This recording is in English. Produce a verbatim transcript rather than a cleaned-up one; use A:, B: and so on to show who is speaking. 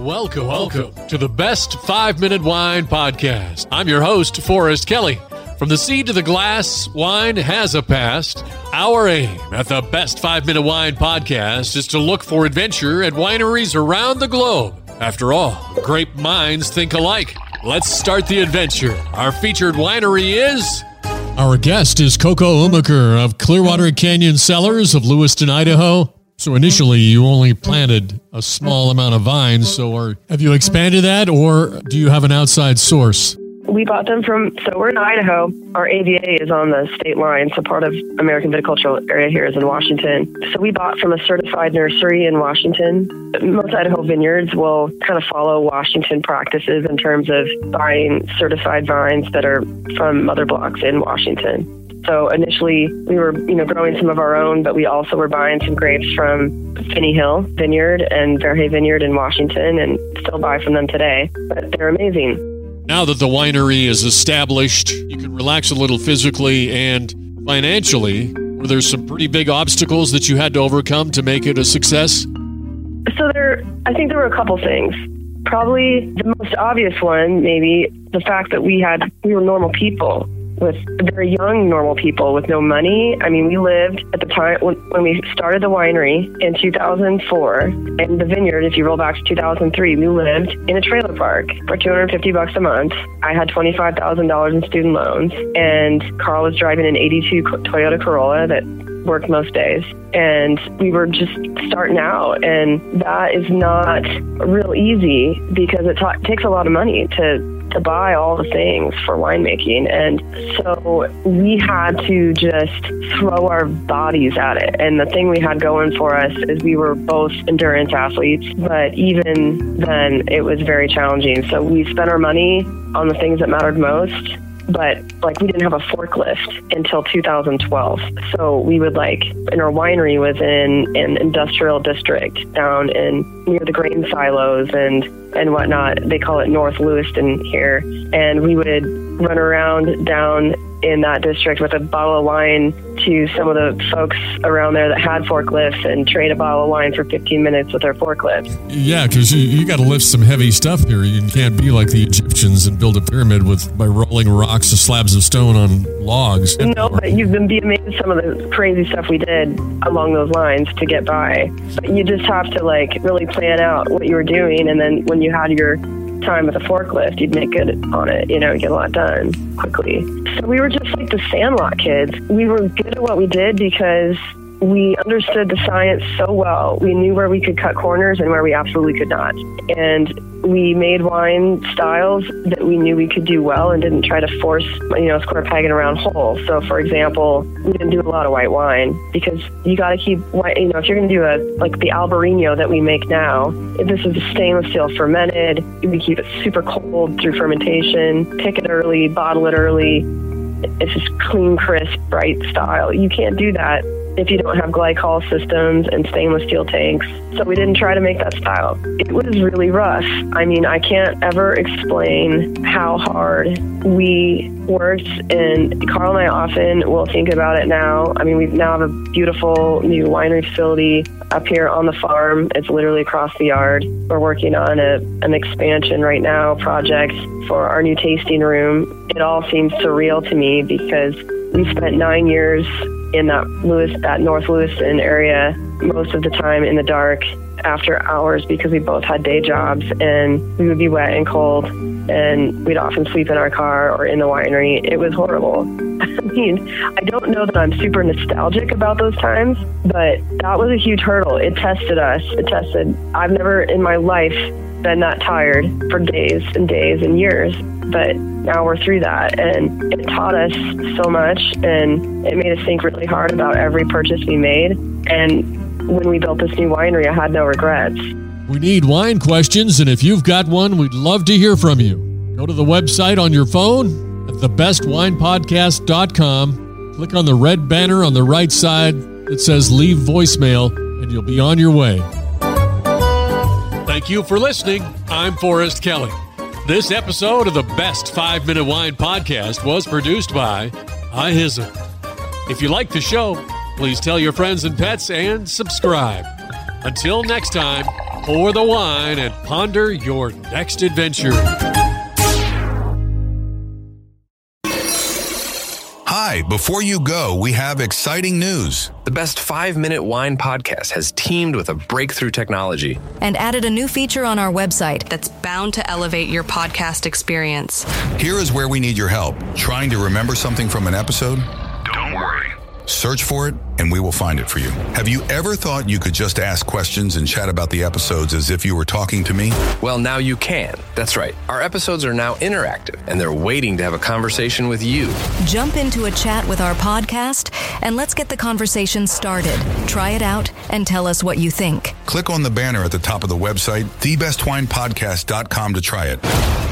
A: Welcome, welcome to the Best Five Minute Wine Podcast. I'm your host, Forrest Kelly. From the seed to the glass, wine has a past. Our aim at the Best Five Minute Wine Podcast is to look for adventure at wineries around the globe. After all, great minds think alike. Let's start the adventure. Our featured winery is... Our guest is Coco Umaker of Clearwater Canyon Cellars of Lewiston, Idaho. So initially, you only planted a small amount of vines. So are, have you expanded that, or do you have an outside source?
B: We bought them from, so we're in Idaho. Our A V A is on the state line, so part of American Viticultural Area here is in Washington. So we bought from a certified nursery in Washington. Most Idaho vineyards will kind of follow Washington practices in terms of buying certified vines that are from mother blocks in Washington. So initially, we were, you know, growing some of our own, but we also were buying some grapes from Finney Hill Vineyard and Verhey Vineyard in Washington, and still buy from them today. But they're amazing.
A: Now that the winery is established, you can relax a little physically and financially. Were there some pretty big obstacles that you had to overcome to make it a success?
B: So there, I think there were a couple things. Probably the most obvious one, maybe the fact that we had, we were normal people. With very young, normal people with no money. I mean, we lived at the time when, when we started the winery in two thousand four, and the vineyard, if you roll back to two thousand three, we lived in a trailer park for two hundred fifty bucks a month. I had twenty-five thousand dollars in student loans, and Carl was driving an eighty-two Toyota Corolla that worked most days. And we were just starting out, and that is not real easy because it ta- takes a lot of money to to buy all the things for winemaking. And so we had to just throw our bodies at it. And the thing we had going for us is we were both endurance athletes, but even then it was very challenging. So we spent our money on the things that mattered most, but like we didn't have a forklift until two thousand twelve. So we would like, and our winery was in an industrial district down in near the grain silos and and whatnot. They call it North Lewiston here. And we would run around down in that district with a bottle of wine to some of the folks around there that had forklifts and trade a bottle of wine for fifteen minutes with their forklifts.
A: Yeah, because you, you got to lift some heavy stuff here. You can't be like the Egyptians and build a pyramid with by rolling rocks or slabs of stone on logs.
B: No, but you'd be amazed at some of the crazy stuff we did along those lines to get by. But you just have to like really plan out what you were doing, and then when you had your time with a forklift, you'd make good on it, you know, get a lot done quickly. So we were just like the Sandlot kids. We were good at what we did because we understood the science so well. We knew where we could cut corners and where we absolutely could not. And we made wine styles that we knew we could do well and didn't try to force, you know, square peg in a round hole. So, for example, we didn't do a lot of white wine because you got to keep white, you know, if you're going to do a, like the Albarino that we make now, if this is a stainless steel fermented, we keep it super cold through fermentation, pick it early, bottle it early. It's just clean, crisp, bright style. You can't do that if you don't have glycol systems and stainless steel tanks. So we didn't try to make that style. It was really rough. I mean, I can't ever explain how hard we worked, and Carl and I often will think about it now. I mean, we now have a beautiful new winery facility up here on the farm. It's literally across the yard. We're working on a, an expansion right now project for our new tasting room. It all seems surreal to me because we spent nine years in that Lewis, that North Lewiston area, most of the time in the dark after hours because we both had day jobs, and we would be wet and cold, and we'd often sleep in our car or in the winery. It was horrible. I mean, I don't know that I'm super nostalgic about those times, but that was a huge hurdle. It tested us. It tested. I've never in my life been that tired for days and days and years, but now we're through that, and it taught us so much, and it made us think really hard about every purchase we made. And when we built this new winery, I had no regrets.
A: We need wine questions, and if you've got one, we'd love to hear from you. Go to the website on your phone at the best wine podcast dot com. Click on the red banner on the right side that says leave voicemail, and you'll be on your way. Thank you for listening. I'm Forrest Kelly. This episode of the Best Five Minute Wine Podcast was produced by iHizzle. If you like the show, please tell your friends and pets and subscribe. Until next time, pour the wine, and ponder your next adventure.
C: Hi, before you go, we have exciting news.
D: The Best five minute Wine podcast has teamed with a breakthrough technology
E: and added a new feature on our website
F: that's bound to elevate your podcast experience.
C: Here is where we need your help. Trying to remember something from an episode?
G: Don't worry.
C: Search for it, and we will find it for you. Have you ever thought you could just ask questions and chat about the episodes as if you were talking to me?
D: Well, now you can. That's right. Our episodes are now interactive, and they're waiting to have a conversation with you.
E: Jump into a chat with our podcast, and let's get the conversation started. Try it out and tell us what you think.
C: Click on the banner at the top of the website, the best wine podcast dot com, to try it.